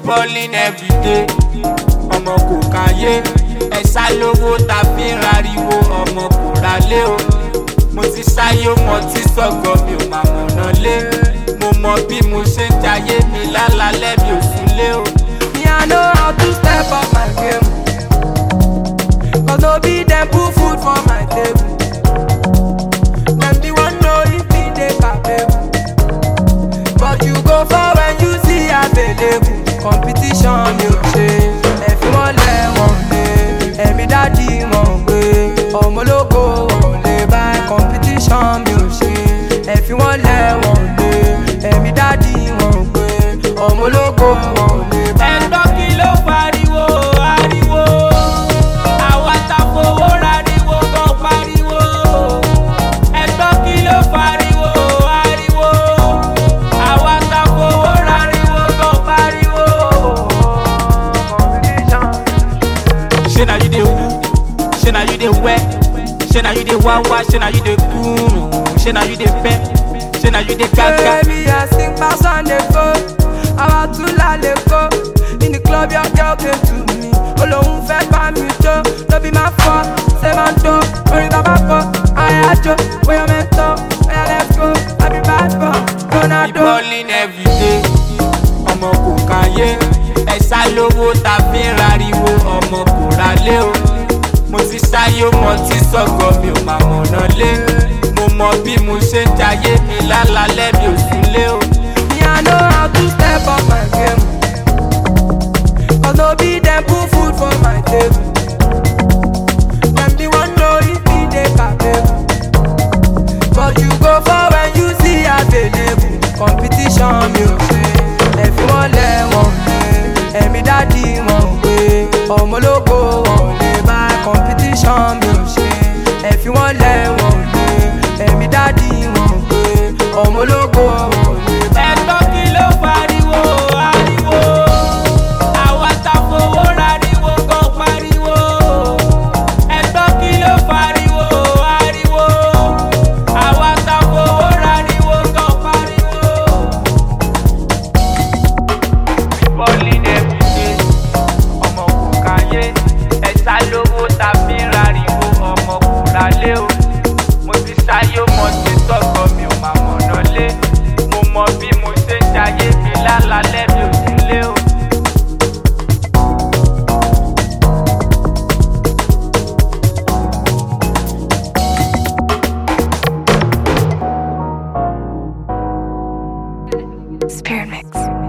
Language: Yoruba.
balling every day. Ọmọ kò káyé, ẹ̀sà lówó ta fi ń rariwo, ọmọ kò ralé o. Mo ti sáyé mo ti sọ̀gọ̀ mi ò máa mọ̀nà lé. Mo mọ bí mo ṣe ń jayé mi lálálẹ́ mi ò súnlé o. Me I know how to step up my game, cause no be them put food for my table. Them be one know if me dey capable, but you go for when you see available. Competition mi ò ṣe, ẹ̀fí wọn lẹ̀ wọ́n lé, ẹ̀mí dádì wọn gbé, ọmọ ológo wọn lè bá. Competition mi ò ṣe, ẹ̀fí wọn lẹ̀ wọ́n lé, ẹ̀mí dádì wọn gbé, ọmọ ológo wọn lè bá. Ẹ̀gbọ́n kí ló pariwo ariwo, àwa ta fowó rariwo gan pariwo. Ẹ̀gbọ́n kí ló pariwo ariwo, àwa ta fowó rariwo gan pariwo. Ṣé na you dey woo? Ṣé na you dey wet? Ṣé na you dey wawa? Ṣé na you dey kunu? Ṣé na you dey pẹ́? Ṣé na you dey gaga? Baby, I sing pass on the phone. Àwa tún lálẹ́ kó. In the club, your girl came to me. Olóhùn fẹ́ bá mi jó. No be my fault, ṣé máa ń jó. Orin bàbá kọ, àyájọ́. Bóyá mẹ́tọ́, bóyá let's go. I be bad boy, Ronaldo. We balling every day. Ọmọ kò káyé, ẹ̀sà lówó ta fi ń rariwo, ọmọ kò ralé o. Mo ti sáyé mo ti sọ̀gọ̀ mi ò máa mọ̀nà lé. Mo mọ bí mo ṣe ń jayé mi lálálẹ́ mi ò súnlé o. Me I know how to step up my game, cause no be them put food for my table. Them be one know if me dey capable, but you go for when you see available. Competition mi ò ṣe, ẹ̀fí wọn lẹ̀ wọ́n lé, ẹ̀mí dádì wọn gbé, ọmọ ológo wọn lè bá. Competition mi ò ṣe, ẹ̀fí wọn lẹ̀ wọ́n lé, ẹ̀mí dádì wọn gbé, ọmọ ológo wọn lè bá. Ẹ̀gbọ́n kí ló pariwo ariwo, àwa ta fowó rariwo gan pariwo. Ẹ̀gbọ́n kí ló pariwo ariwo, àwa ta fowó rariwo gan pariwo. Balling every day, ọmọ kò káyé, ẹ̀sà lówó ta fi ń rariwo, ọmọ kò ralé o. Mo ti sáyé mo ti sọ̀gọ̀ mi ò máa mọ̀nà lé. Mo mọ bí mo ṣe ń jayé mi lálálẹ́ mi ò súnlé o. Spirit Mix.